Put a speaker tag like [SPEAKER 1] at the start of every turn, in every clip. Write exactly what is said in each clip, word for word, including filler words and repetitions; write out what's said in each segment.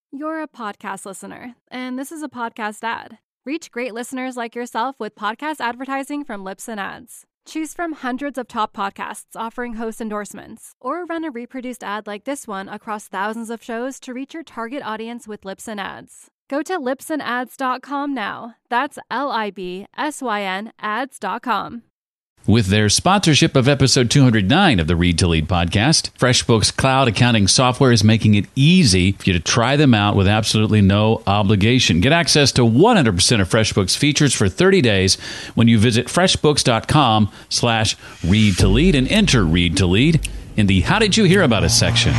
[SPEAKER 1] You're a podcast listener, and this is a podcast ad. Reach great listeners like yourself with podcast advertising from Libsyn Ads. Choose from hundreds of top podcasts offering host endorsements, or run a reproduced ad like this one across thousands of shows to reach your target audience with Libsyn Ads. Go to libsyn ads dot com now. That's L I B S Y N ads dot com.
[SPEAKER 2] With their sponsorship of episode two hundred nine of the Read to Lead podcast, FreshBooks cloud accounting software is making it easy for you to try them out with absolutely no obligation. Get access to one hundred percent of FreshBooks features for thirty days when you visit freshbooks.com slash read to lead and enter Read to Lead in the How Did You Hear About Us section.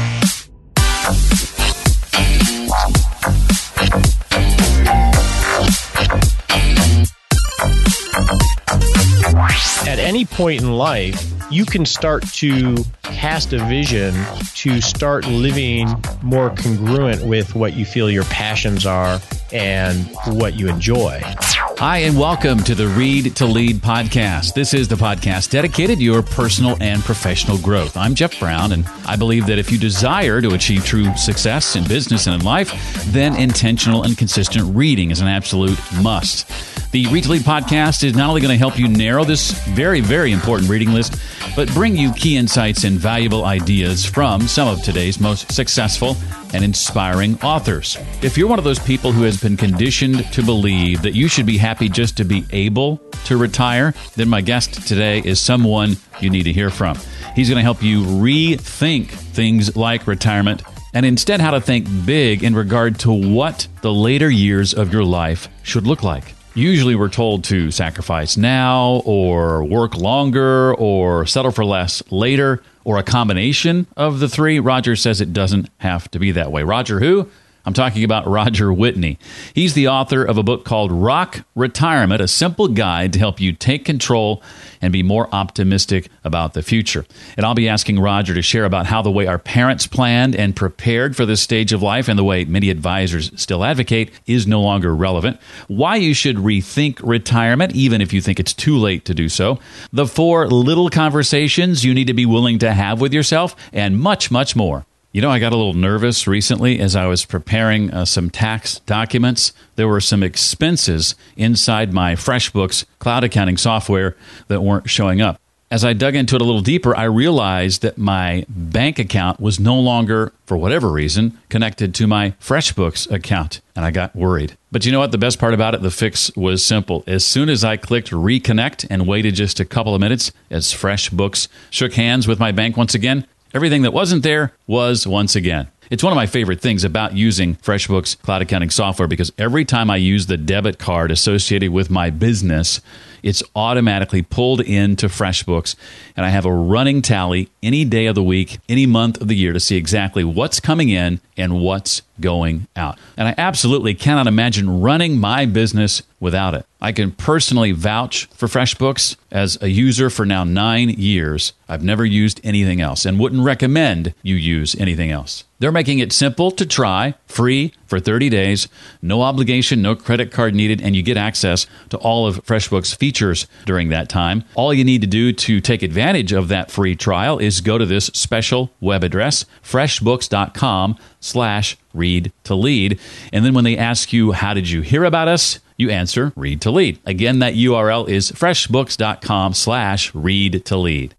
[SPEAKER 3] At any point in life, you can start to cast a vision to start living more congruent with what you feel your passions are and what you enjoy.
[SPEAKER 2] Hi, and welcome to the Read to Lead podcast. This is the podcast dedicated to your personal and professional growth. I'm Jeff Brown, and I believe that if you desire to achieve true success in business and in life, then intentional and consistent reading is an absolute must. The Read to Lead podcast is not only going to help you narrow this very, very important reading list, but bring you key insights and valuable ideas from some of today's most successful and inspiring authors. If you're one of those people who has been conditioned to believe that you should be happy just to be able to retire, then my guest today is someone you need to hear from. He's going to help you rethink things like retirement and instead how to think big in regard to what the later years of your life should look like. Usually we're told to sacrifice now or work longer or settle for less later or a combination of the three. Roger says it doesn't have to be that way. Roger who? I'm talking about Roger Whitney. He's the author of a book called Rock Retirement, a simple guide to help you take control and be more optimistic about the future. And I'll be asking Roger to share about how the way our parents planned and prepared for this stage of life and the way many advisors still advocate is no longer relevant, why you should rethink retirement, even if you think it's too late to do so, the four little conversations you need to be willing to have with yourself, and much, much more. You know, I got a little nervous recently as I was preparing uh, some tax documents. There were some expenses inside my FreshBooks cloud accounting software that weren't showing up. As I dug into it a little deeper, I realized that my bank account was no longer, for whatever reason, connected to my FreshBooks account, and I got worried. But you know what? The best part about it, the fix was simple. As soon as I clicked reconnect and waited just a couple of minutes as FreshBooks shook hands with my bank once again, everything that wasn't there was once again. It's one of my favorite things about using FreshBooks cloud accounting software because every time I use the debit card associated with my business, it's automatically pulled into FreshBooks, and I have a running tally any day of the week, any month of the year to see exactly what's coming in and what's going out. And I absolutely cannot imagine running my business without it. I can personally vouch for FreshBooks as a user for now nine years. I've never used anything else and wouldn't recommend you use anything else. They're making it simple to try, free for thirty days, no obligation, no credit card needed, and you get access to all of FreshBooks features during that time. All you need to do to take advantage of that free trial is go to this special web address, freshbooks.com slash read to lead. And then when they ask you, how did you hear about us? You answer read to lead. Again, that U R L is freshbooks.com slash read to lead.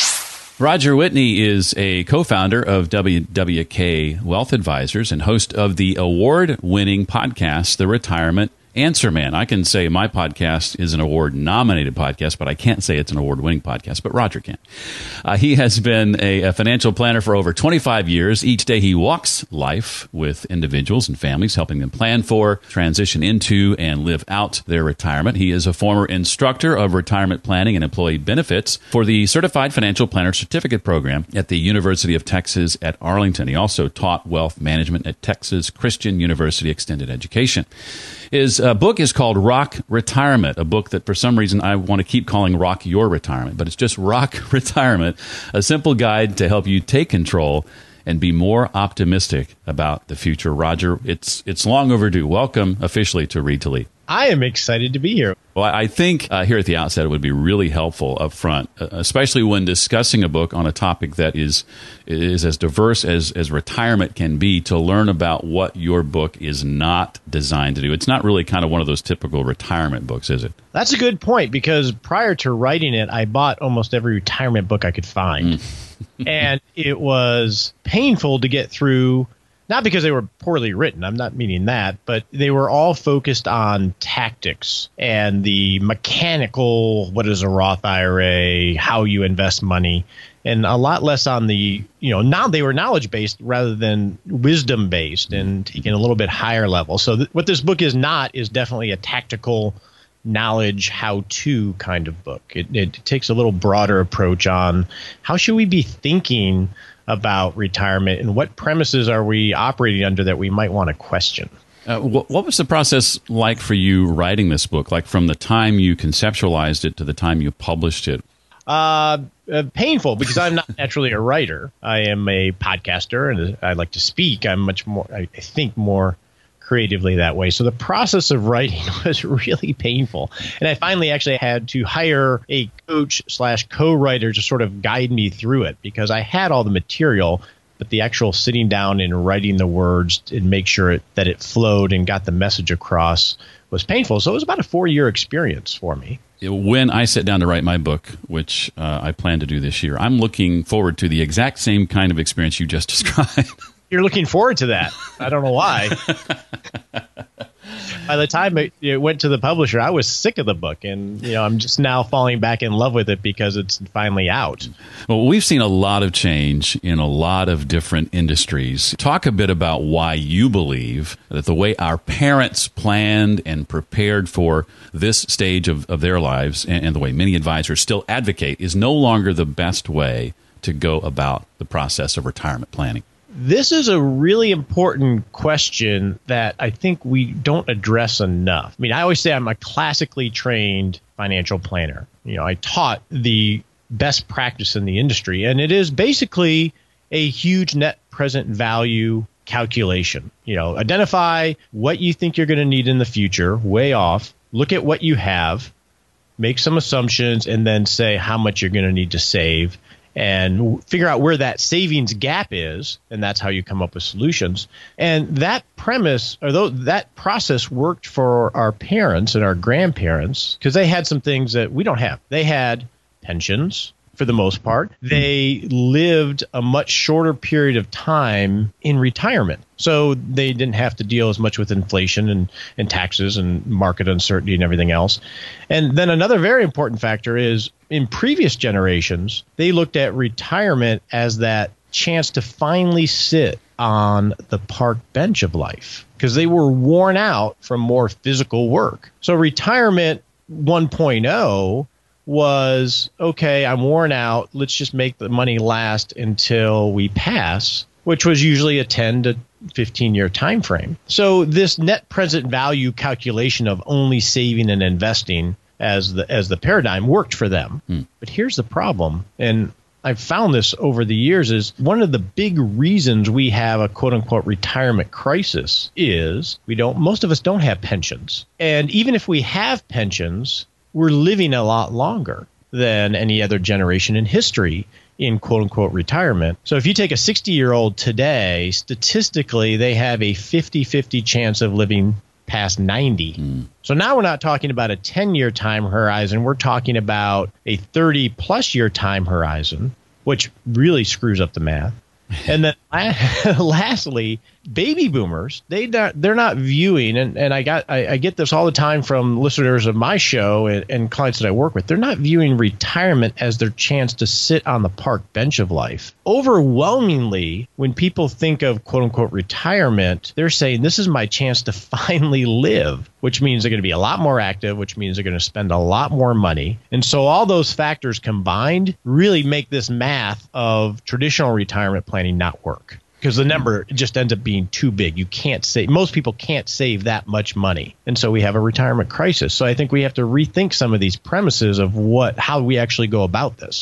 [SPEAKER 2] Roger Whitney is a co-founder of W W K Wealth Advisors and host of the award-winning podcast, The Retirement Answer Man. I can say my podcast is an award-nominated podcast, but I can't say it's an award-winning podcast, but Roger can. Uh, he has been a, a financial planner for over twenty-five years. Each day he walks life with individuals and families, helping them plan for, transition into, and live out their retirement. He is a former instructor of retirement planning and employee benefits for the Certified Financial Planner Certificate Program at the University of Texas at Arlington. He also taught wealth management at Texas Christian University Extended Education. His uh, book is called Rock Retirement, a book that for some reason I want to keep calling Rock Your Retirement, but it's just Rock Retirement, a simple guide to help you take control and be more optimistic about the future. Roger, it's it's long overdue. Welcome officially to Read to Lead.
[SPEAKER 3] I am excited to be here.
[SPEAKER 2] Well, I think uh, here at the outset it would be really helpful up front, uh, especially when discussing a book on a topic that is is as diverse as, as retirement can be, to learn about what your book is not designed to do. It's not really kind of one of those typical retirement books, is it?
[SPEAKER 3] That's a good point, because prior to writing it, I bought almost every retirement book I could find. Mm. And it was painful to get through. Not because they were poorly written, I'm not meaning that, but they were all focused on tactics and the mechanical, what is a Roth I R A, how you invest money, and a lot less on the, you know, now they were knowledge-based rather than wisdom-based and taking a little bit higher level. So th- what this book is not is definitely a tactical knowledge how-to kind of book. It, it takes a little broader approach on how should we be thinking about retirement and what premises are we operating under that we might want to question.
[SPEAKER 2] Uh, wh- what was the process like for you writing this book, like from the time you conceptualized it to the time you published it?
[SPEAKER 3] Uh, uh, painful, because I'm not naturally a writer. I am a podcaster, and I like to speak. I'm much more, I think, more creatively that way. So the process of writing was really painful. And I finally actually had to hire a coach slash co-writer to sort of guide me through it, because I had all the material, but the actual sitting down and writing the words and make sure it, that it flowed and got the message across was painful. So it was about a four-year experience for me.
[SPEAKER 2] When I sit down to write my book, which uh, I plan to do this year, I'm looking forward to the exact same kind of experience you just described.
[SPEAKER 3] You're looking forward to that. I don't know why. By the time it, it went to the publisher, I was sick of the book, and you know, I'm just now falling back in love with it because it's finally out.
[SPEAKER 2] Well, we've seen a lot of change in a lot of different industries. Talk a bit about why you believe that the way our parents planned and prepared for this stage of, of their lives, and, and the way many advisors still advocate, is no longer the best way to go about the process of retirement planning.
[SPEAKER 3] This is a really important question that I think we don't address enough. I mean, I always say I'm a classically trained financial planner. You know, I taught the best practice in the industry, and it is basically a huge net present value calculation. You know, identify what you think you're going to need in the future, way off, look at what you have, make some assumptions, and then say how much you're going to need to save, and figure out where that savings gap is, and that's how you come up with solutions. And that premise, or though that process worked for our parents and our grandparents, because they had some things that we don't have. They had pensions, for the most part. They lived a much shorter period of time in retirement. So they didn't have to deal as much with inflation and, and taxes and market uncertainty and everything else. And then another very important factor is in previous generations, they looked at retirement as that chance to finally sit on the park bench of life because they were worn out from more physical work. So retirement one point oh was, okay, I'm worn out. Let's just make the money last until we pass, which was usually a ten to fifteen year time frame. So this net present value calculation of only saving and investing as the as the paradigm worked for them. Hmm. But here's the problem, and I've found this over the years, is one of the big reasons we have a quote unquote retirement crisis is we don't most of us don't have pensions. And even if we have pensions, we're living a lot longer than any other generation in history in quote unquote retirement. So if you take a sixty year old today, statistically, they have a fifty-fifty chance of living past ninety. Mm. So now we're not talking about a ten year time horizon. We're talking about a thirty plus year time horizon, which really screws up the math. And then lastly, baby boomers, they not, they're not viewing, and, and I got I, I get this all the time from listeners of my show and, and clients that I work with. They're not viewing retirement as their chance to sit on the park bench of life. Overwhelmingly, when people think of quote unquote retirement, they're saying this is my chance to finally live, which means they're going to be a lot more active, which means they're going to spend a lot more money. And so all those factors combined really make this math of traditional retirement planning not work. Because the number just ends up being too big. You can't save. Most people can't save that much money. And so we have a retirement crisis. So I think we have to rethink some of these premises of what how we actually go about this.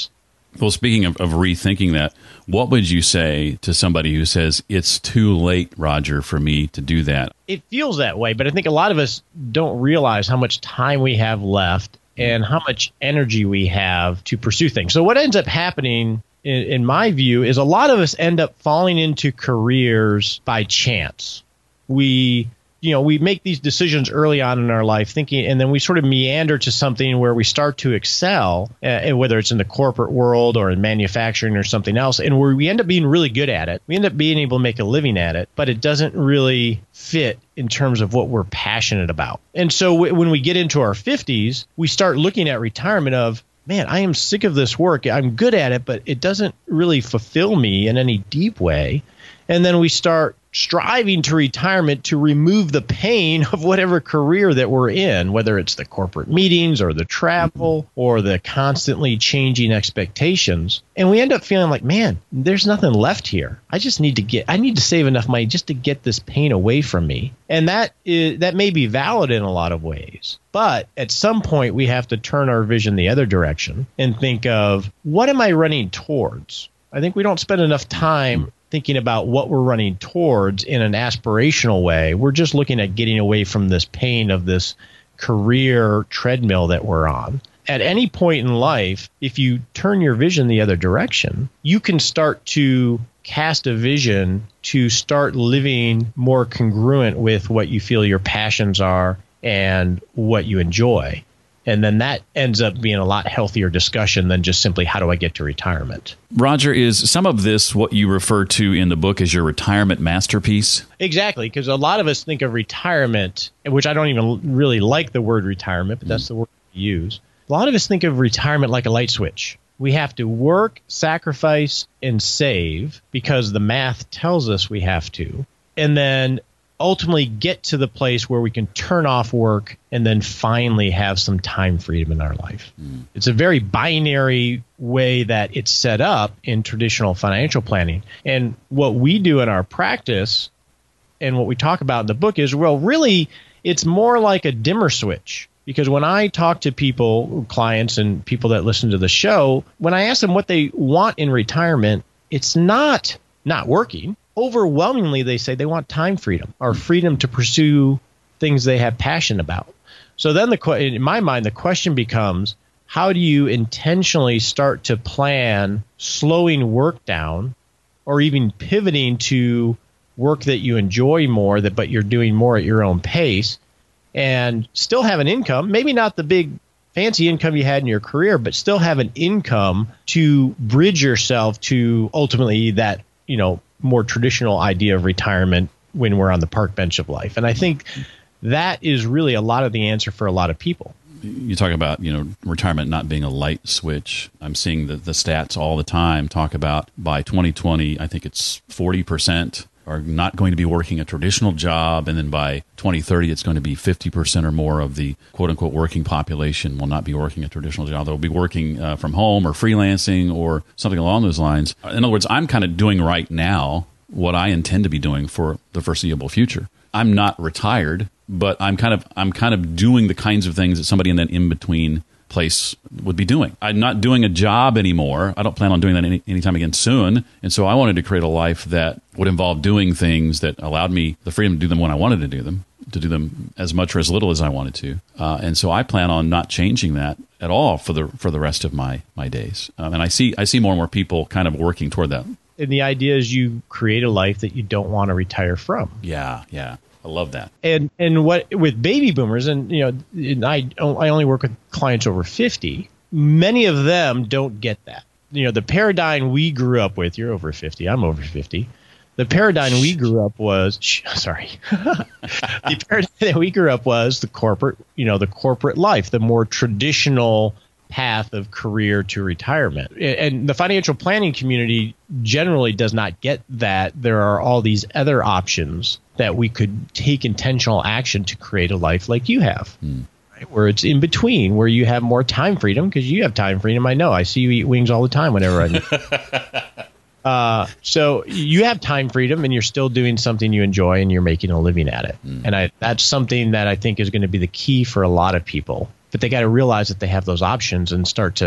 [SPEAKER 2] Well, speaking of, of rethinking that, what would you say to somebody who says, it's too late, Roger, for me to do that?
[SPEAKER 3] It feels that way, but I think a lot of us don't realize how much time we have left and how much energy we have to pursue things. So what ends up happening, in, in my view, is a lot of us end up falling into careers by chance. We... You know, we make these decisions early on in our life thinking, and then we sort of meander to something where we start to excel, uh, whether it's in the corporate world or in manufacturing or something else, and where we end up being really good at it. We end up being able to make a living at it, but it doesn't really fit in terms of what we're passionate about. And so w- when we get into our fifties, we start looking at retirement of, man, I am sick of this work. I'm good at it, but it doesn't really fulfill me in any deep way. And then we start striving to retirement to remove the pain of whatever career that we're in, whether it's the corporate meetings or the travel or the constantly changing expectations. And we end up feeling like, man, there's nothing left here. I just need to get, I need to save enough money just to get this pain away from me. And that is, that may be valid in a lot of ways. But at some point, we have to turn our vision the other direction and think of, what am I running towards? I think we don't spend enough time thinking about what we're running towards in an aspirational way. We're just looking at getting away from this pain of this career treadmill that we're on. At any point in life, if you turn your vision the other direction, you can start to cast a vision to start living more congruent with what you feel your passions are and what you enjoy. And then that ends up being a lot healthier discussion than just simply, how do I get to retirement?
[SPEAKER 2] Roger, is some of this what you refer to in the book as your retirement masterpiece?
[SPEAKER 3] Exactly, because a lot of us think of retirement, which I don't even really like the word retirement, but that's the word we use. A lot of us think of retirement like a light switch. We have to work, sacrifice, and save because the math tells us we have to. And then ultimately get to the place where we can turn off work and then finally have some time freedom in our life. Mm. It's a very binary way that it's set up in traditional financial planning. And what we do in our practice and what we talk about in the book is, well, really, it's more like a dimmer switch. Because when I talk to people, clients and people that listen to the show, when I ask them what they want in retirement, it's not not working. Overwhelmingly, they say they want time freedom or freedom to pursue things they have passion about. So then, the in my mind, the question becomes, how do you intentionally start to plan slowing work down or even pivoting to work that you enjoy more, that but you're doing more at your own pace and still have an income, maybe not the big fancy income you had in your career, but still have an income to bridge yourself to ultimately that, you know, more traditional idea of retirement when we're on the park bench of life. And I think that is really a lot of the answer for a lot of people.
[SPEAKER 2] You talk about, you know, retirement not being a light switch. I'm seeing the, the stats all the time talk about by twenty twenty, I think it's forty percent are not going to be working a traditional job. And then by twenty thirty, it's going to be fifty percent or more of the quote unquote working population will not be working a traditional job. They'll be working uh, from home or freelancing or something along those lines. In other words, I'm kind of doing right now what I intend to be doing for the foreseeable future. I'm not retired, but I'm kind of I'm kind of doing the kinds of things that somebody in that in-between place would be doing. I'm not doing a job anymore. I don't plan on doing that any anytime again soon. And so I wanted to create a life that would involve doing things that allowed me the freedom to do them when I wanted to do them, to do them as much or as little as I wanted to. Uh, and so I plan on not changing that at all for the for the rest of my my days. Um, and I see I see more and more people kind of working toward that.
[SPEAKER 3] And the idea is you create a life that you don't want to retire from.
[SPEAKER 2] Yeah, yeah. I love that.
[SPEAKER 3] And and what with baby boomers, and you know, and I I only work with clients over fifty. Many of them don't get that. You know, the paradigm we grew up with. You're over fifty. I'm over fifty. The paradigm we grew up was shh, sorry. The paradigm that we grew up was the corporate. You know, the corporate life, the more traditional path of career to retirement. And the financial planning community generally does not get that there are all these other options that we could take intentional action to create a life like you have, mm. right? Where it's in between, where you have more time freedom because you have time freedom. I know. I see you eat wings all the time whenever I uh, so you have time freedom and you're still doing something you enjoy and you're making a living at it. Mm. And I, that's something that I think is going to be the key for a lot of people. But they got to realize that they have those options and start to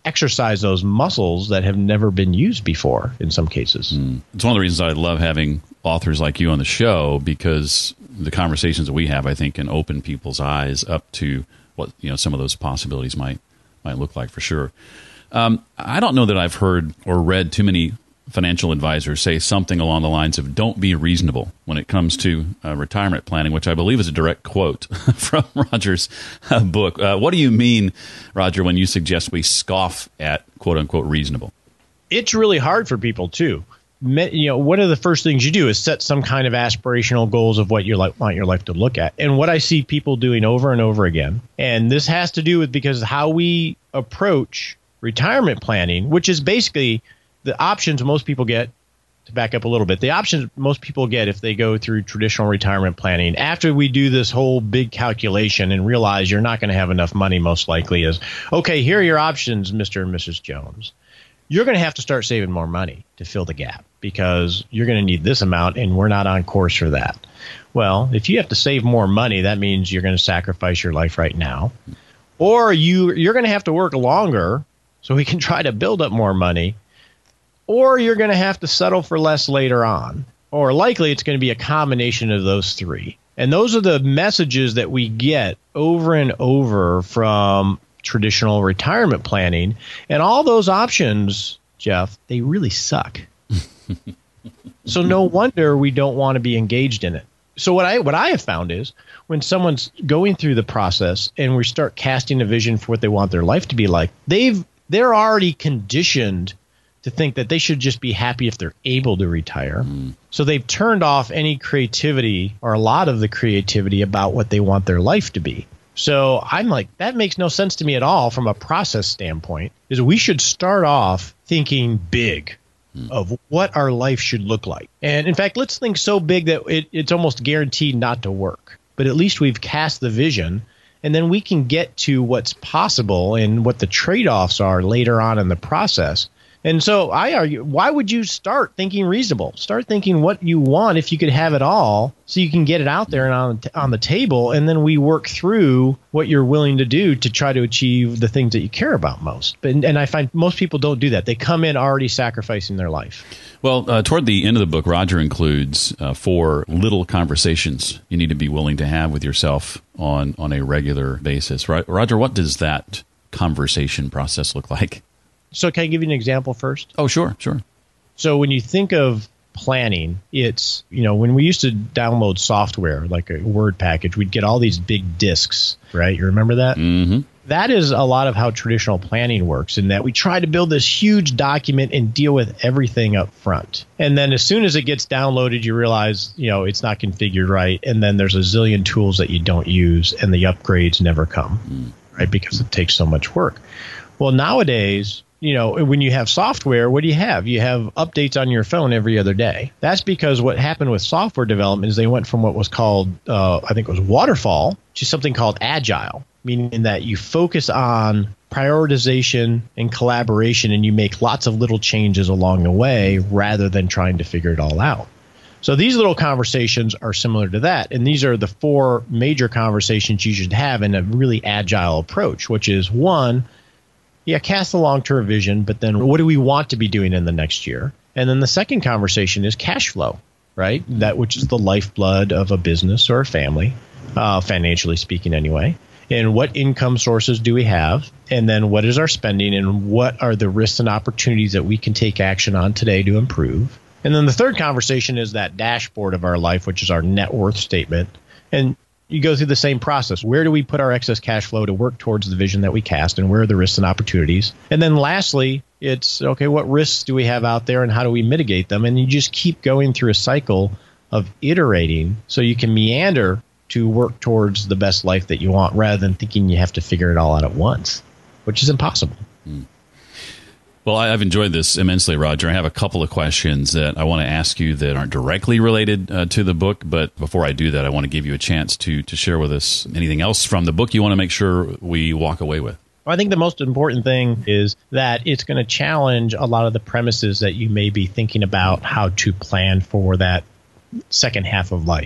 [SPEAKER 3] exercise those muscles that have never been used before in some cases.
[SPEAKER 2] Mm. It's one of the reasons I love having authors like you on the show, because the conversations that we have, I think, can open people's eyes up to what, you know, some of those possibilities might might look like, for sure. Um, I don't know that I've heard or read too many financial advisors say something along the lines of "don't be reasonable" when it comes to uh, retirement planning, which I believe is a direct quote from Roger's uh, book. Uh, what do you mean, Roger, when you suggest we scoff at "quote unquote" reasonable?
[SPEAKER 3] It's really hard for people too. You know, one of the first things you do is set some kind of aspirational goals of what you like, want your life to look at. And what I see people doing over and over again, and this has to do with because how we approach retirement planning, which is basically the options most people get, to back up a little bit, the options most people get if they go through traditional retirement planning, after we do this whole big calculation and realize you're not going to have enough money, most likely is, okay, here are your options, Mister and Missus Jones. You're going to have to start saving more money to fill the gap because you're going to need this amount and we're not on course for that. Well, if you have to save more money, that means you're going to sacrifice your life right now. Or you, you're going to have to work longer so we can try to build up more money. Or you're going to have to settle for less later on. Or likely it's going to be a combination of those three. And those are the messages that we get over and over from traditional retirement planning. And all those options, Jeff, they really suck. So no wonder we don't want to be engaged in it. So what I what I have found is when someone's going through the process and we start casting a vision for what they want their life to be like, they've they're already conditioned to think that they should just be happy if they're able to retire. Mm. So they've turned off any creativity or a lot of the creativity about what they want their life to be. So I'm like, that makes no sense to me at all from a process standpoint, is we should start off thinking big mm. of what our life should look like. And in fact, let's think so big that it, it's almost guaranteed not to work. But at least we've cast the vision, and then we can get to what's possible and what the trade-offs are later on in the process. And so I argue, why would you start thinking reasonable? Start thinking what you want if you could have it all, so you can get it out there and on, on the table, and then we work through what you're willing to do to try to achieve the things that you care about most. But, and I find most people don't do that. They come in already sacrificing their life.
[SPEAKER 2] Well, uh, toward the end of the book, Roger includes uh, four little conversations you need to be willing to have with yourself on, on a regular basis. Right? Roger, what does that conversation process look like?
[SPEAKER 3] So can I give you an example first?
[SPEAKER 2] Oh, sure, sure.
[SPEAKER 3] So when you think of planning, it's, you know, when we used to download software, like a Word package, we'd get all these big disks, right? You remember that?
[SPEAKER 2] Mm-hmm.
[SPEAKER 3] That is a lot of how traditional planning works, in that we try to build this huge document and deal with everything up front. And then as soon as it gets downloaded, you realize, you know, it's not configured right. And then there's a zillion tools that you don't use, and the upgrades never come, mm. right? Because it takes so much work. Well, nowadays, you know, when you have software, what do you have? You have updates on your phone every other day. That's because what happened with software development is they went from what was called, uh, I think it was waterfall, to something called agile, meaning that you focus on prioritization and collaboration, and you make lots of little changes along the way rather than trying to figure it all out. So these little conversations are similar to that. And these are the four major conversations you should have in a really agile approach, which is one, yeah, cast a long-term vision, but then what do we want to be doing in the next year? And then the second conversation is cash flow, right? That which is the lifeblood of a business or a family, uh, financially speaking anyway. And what income sources do we have? And then what is our spending, and what are the risks and opportunities that we can take action on today to improve? And then the third conversation is that dashboard of our life, which is our net worth statement. And you go through the same process. Where do we put our excess cash flow to work towards the vision that we cast, and where are the risks and opportunities? And then lastly, it's, okay, what risks do we have out there and how do we mitigate them? And you just keep going through a cycle of iterating so you can meander to work towards the best life that you want, rather than thinking you have to figure it all out at once, which is impossible.
[SPEAKER 2] Hmm. Well, I've enjoyed this immensely, Roger. I have a couple of questions that I want to ask you that aren't directly related uh, to the book. But before I do that, I want to give you a chance to to share with us anything else from the book you want to make sure we walk away with.
[SPEAKER 3] I think the most important thing is that it's going to challenge a lot of the premises that you may be thinking about how to plan for that second half of life.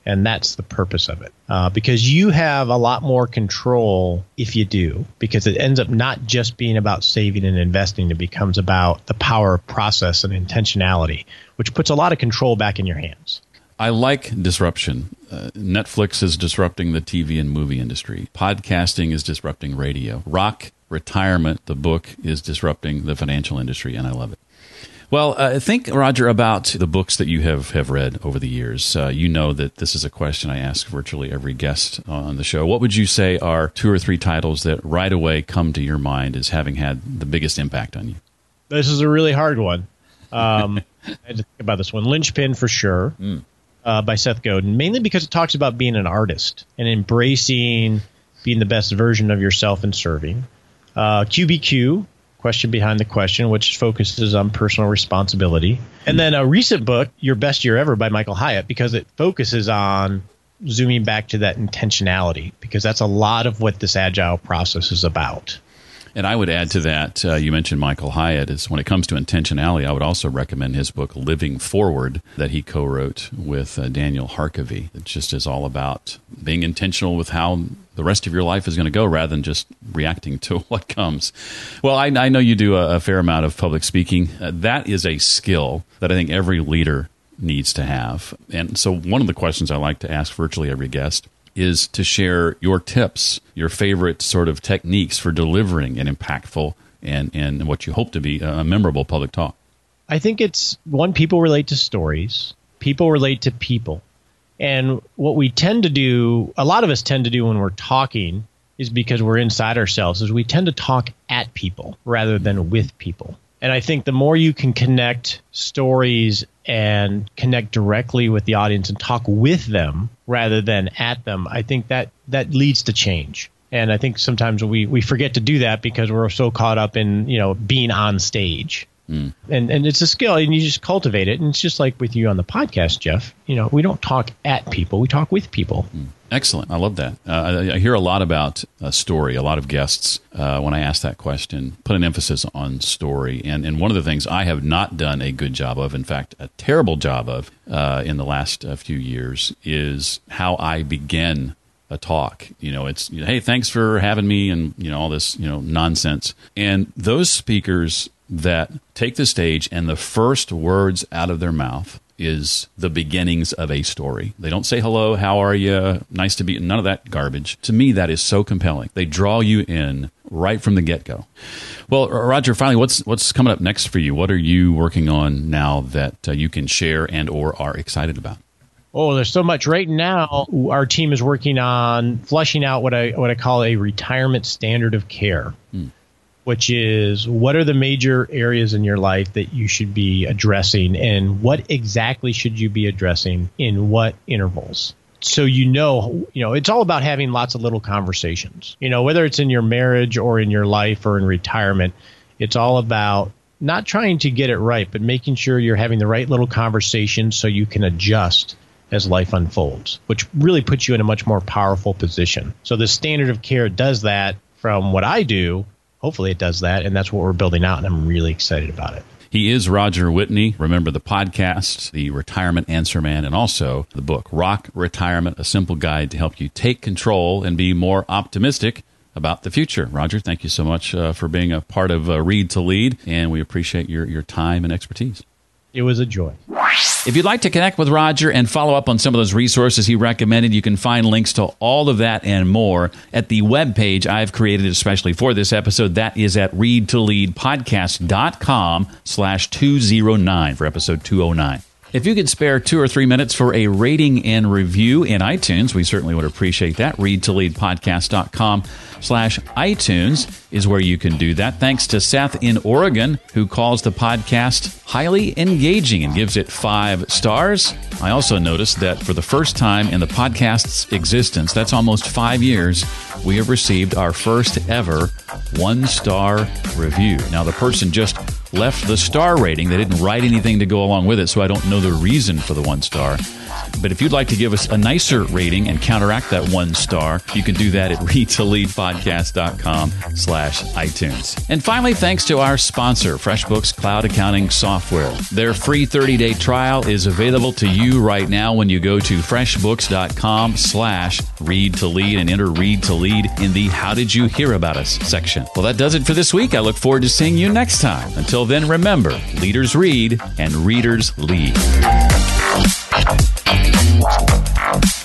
[SPEAKER 3] And that's the purpose of it, uh, because you have a lot more control if you do, because it ends up not just being about saving and investing. It becomes about the power of process and intentionality, which puts a lot of control back in your hands.
[SPEAKER 2] I like disruption. Uh, Netflix is disrupting the T V and movie industry. Podcasting is disrupting radio. Rock Retirement, the book, is disrupting the financial industry, and I love it. Well, uh, think, Roger, about the books that you have, have read over the years. Uh, you know that this is a question I ask virtually every guest on the show. What would you say are two or three titles that right away come to your mind as having had the biggest impact on you?
[SPEAKER 3] This is a really hard one. Um, I had to think about this one. Linchpin, for sure, mm. uh, by Seth Godin, mainly because it talks about being an artist and embracing being the best version of yourself and serving. Uh, Q B Q, Question Behind the Question, which focuses on personal responsibility. And then a recent book, Your Best Year Ever by Michael Hyatt, because it focuses on zooming back to that intentionality, because that's a lot of what this agile process is about.
[SPEAKER 2] And I would add to that, uh, you mentioned Michael Hyatt, is when it comes to intentionality, I would also recommend his book, Living Forward, that he co-wrote with uh, Daniel Harkavy. It just is all about being intentional with how the rest of your life is going to go rather than just reacting to what comes. Well, I, I know you do a, a fair amount of public speaking. Uh, that is a skill that I think every leader needs to have. And so one of the questions I like to ask virtually every guest is to share your tips, your favorite sort of techniques for delivering an impactful and, and what you hope to be a memorable public talk.
[SPEAKER 3] I think it's, one, people relate to stories. People relate to people. And what we tend to do, a lot of us tend to do when we're talking, is because we're inside ourselves, is we tend to talk at people rather than with people. And I think the more you can connect stories and connect directly with the audience and talk with them rather than at them, I think that that leads to change. And I think sometimes we, we forget to do that because we're so caught up in, you know, being on stage. Mm. And and it's a skill, and you just cultivate it. And it's just like with you on the podcast, Jeff. You know, we don't talk at people, we talk with people.
[SPEAKER 2] Mm. Excellent. I love that. Uh, I, I hear a lot about a story. A lot of guests, uh, when I ask that question, put an emphasis on story. And, and one of the things I have not done a good job of, in fact, a terrible job of uh, in the last uh, few years, is how I begin a talk. You know, it's, you know, hey, thanks for having me, and, you know, all this, you know, nonsense. And those speakers that take the stage and the first words out of their mouth is the beginnings of a story. They don't say hello, how are you, nice to be, none of that garbage. To me, that is so compelling. They draw you in right from the get-go. Well, Roger, finally, what's what's coming up next for you? What are you working on now that uh, you can share and or are excited about?
[SPEAKER 3] Oh, there's so much. Right now, our team is working on fleshing out what I what I call a retirement standard of care. Hmm. Which is, what are the major areas in your life that you should be addressing, and what exactly should you be addressing in what intervals? So you know, you know, it's all about having lots of little conversations. You know, whether it's in your marriage or in your life or in retirement, it's all about not trying to get it right, but making sure you're having the right little conversations so you can adjust as life unfolds, which really puts you in a much more powerful position. So the standard of care does that from what I do. Hopefully it does that, and that's what we're building out, and I'm really excited about it.
[SPEAKER 2] He is Roger Whitney. Remember the podcast, The Retirement Answer Man, and also the book, Rock Retirement, A Simple Guide to Help You Take Control and Be More Optimistic About the Future. Roger, thank you so much uh, for being a part of uh, Read to Lead, and we appreciate your, your time and expertise.
[SPEAKER 3] It was a joy.
[SPEAKER 2] If you'd like to connect with Roger and follow up on some of those resources he recommended, you can find links to all of that and more at the webpage I've created especially for this episode. That is at read to lead podcast dot com slash two oh nine for episode two oh nine. If you could spare two or three minutes for a rating and review in iTunes, we certainly would appreciate that. read to lead podcast dot com slash iTunes is where you can do that. Thanks to Seth in Oregon, who calls the podcast highly engaging and gives it five stars. I also noticed that for the first time in the podcast's existence, that's almost five years, we have received our first ever one-star review. Now, the person just left the star rating. They didn't write anything to go along with it, so I don't know the reason for the one star. But if you'd like to give us a nicer rating and counteract that one star, you can do that at read to lead podcast dot com slash iTunes. And finally, thanks to our sponsor, FreshBooks Cloud Accounting Software. Their free thirty-day trial is available to you right now when you go to freshbooks dot com slash read to lead and enter read to lead in the How Did You Hear About Us section. Well, that does it for this week. I look forward to seeing you next time. Until then, remember, leaders read and readers lead. Wow.